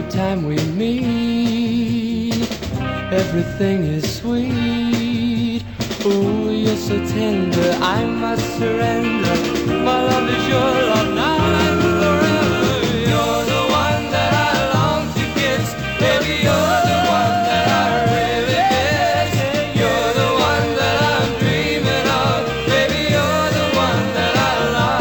time we meet, everything is sweet. Ooh, you're so tender, I must surrender. My love is your love now and forever. You're the one that I long to kiss. Baby, you're the one that I really miss. You're the one that I'm dreaming of. Baby, you're the one that I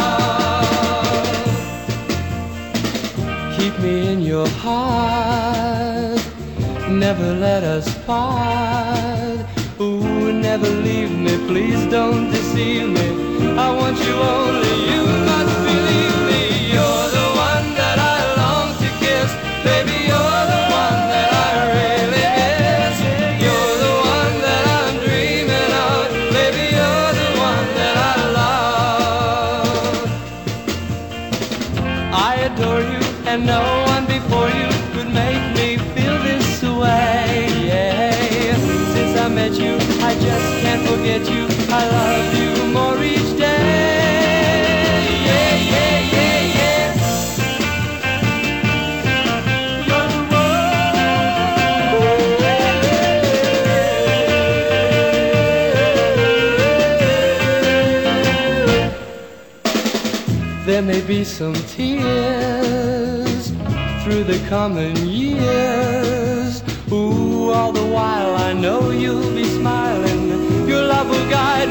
love. Keep me in your heart, never let us part. Ooh, never leave me, please don't deceive me. I want you only, you must believe me. You're the one that I long to kiss. Baby, you're the one that I really miss. You're the one that I'm dreaming of. Baby, you're the one that I love. I adore you, and no one before you could make me feel this way. Yeah. Since I met you, I just can't forget you. I love you more each day. Yeah, yeah, yeah, yeah. You're the one. There may be some tears through the coming years. Ooh, all the while I know you'll be smiling. Your love will guide